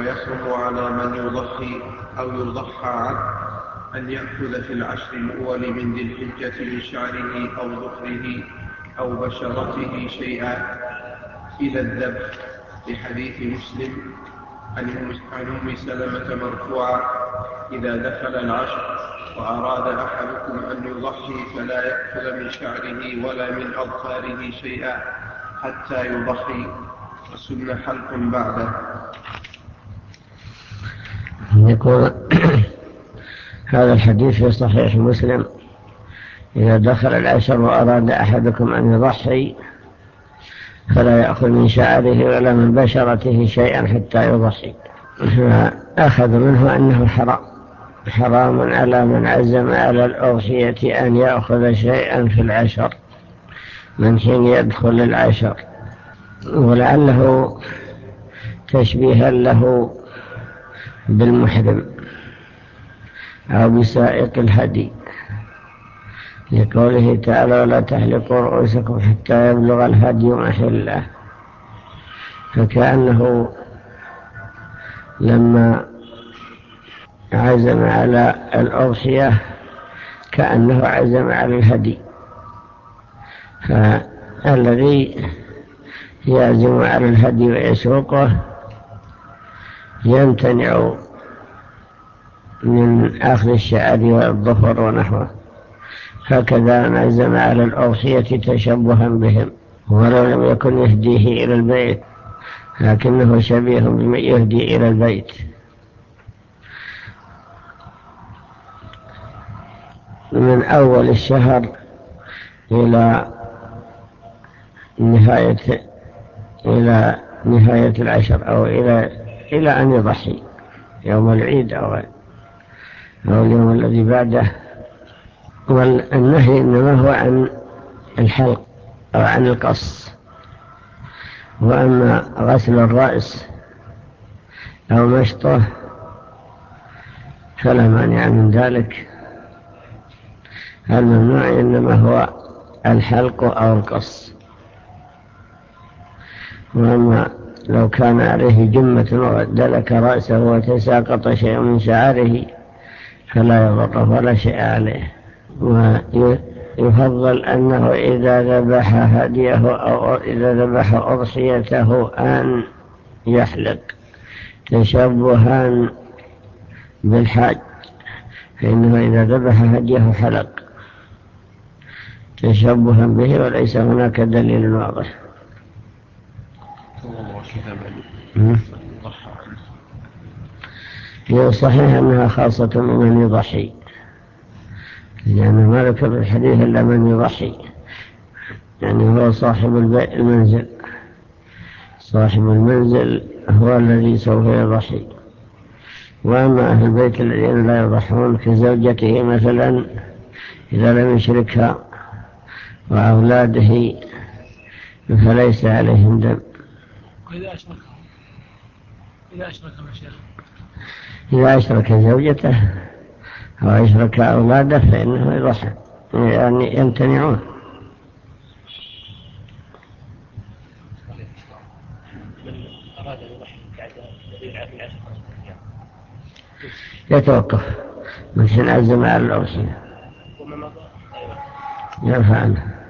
ويحرم على من يضحي أو يضحى عنه أن يأخذ في العشر الأول من ذي الحجة من شعره أو ظفره أو بشرته شيئا إلى الذبح، لحديث مسلم عن أم سلمة مرفوعا: إذا دخل العشر وأراد أحدكم أن يضحي فلا يأخذ من شعره ولا من أظفاره شيئا حتى يضحي، وسن حلق بعده. يقول هذا الحديث في صحيح مسلم: إذا دخل العشر وأراد أحدكم أن يضحي فلا يأخذ من شعره ولا من بشرته شيئا حتى يضحي. فأخذ منه أنه حرام على من عزم على الأضحية أن يأخذ شيئا في العشر من حين يدخل العشر، ولعله تشبيها له بالمحرم أو بسائق الهدي، لقوله تعالى: ولا تحلقوا رؤوسكم حتى يبلغ الهدي محله. فكأنه لما عزم على الأضحية كأنه عزم على الهدي، فالذي يعزم على الهدي ويسوقه يمتنع من أخذ الشعر والظفر ونحوه. هكذا نعزم على الأضحية تشبها بهم، ولو لم يكن يهديه إلى البيت لكنه شبيه بمن يهدي إلى البيت. من أول الشهر إلى نهاية العشر، أو إلى أن يضحي يوم العيد أو اليوم الذي بعده. والنهي إنما هو عن الحلق أو عن القص. وأما غسل الرأس أو مشطه فلا مانع من ذلك. الممنوع إنما هو الحلق أو القص. وأما لو كان عليه جمة ودلك رأسه وتساقط شيء من شعره فلا يضره ولا شيء عليه. ويفضل أنه إذا ذبح هديه أو إذا ذبح أضحيته أن يحلق تشبها بالحاج، فإنه إذا ذبح هديه حلق تشبها به، وليس هناك دليل واضح. هي صحيح أنها خاصة بمن يضحي، لأنه ما ذكر في الحديث إلا من يضحي، يعني هو صاحب المنزل. صاحب المنزل هو الذي سوف يضحي. وأما أهل البيت الذين لا يضحون كزوجته مثلا إذا لم يشركها وأولاده فليس عليهم دم. إذا أشرك زوجته أو أشرك أولاده فإنه يضحي، يعني يمتنعون. يتوقف من حين عزم على الأضحية يرفع عنه.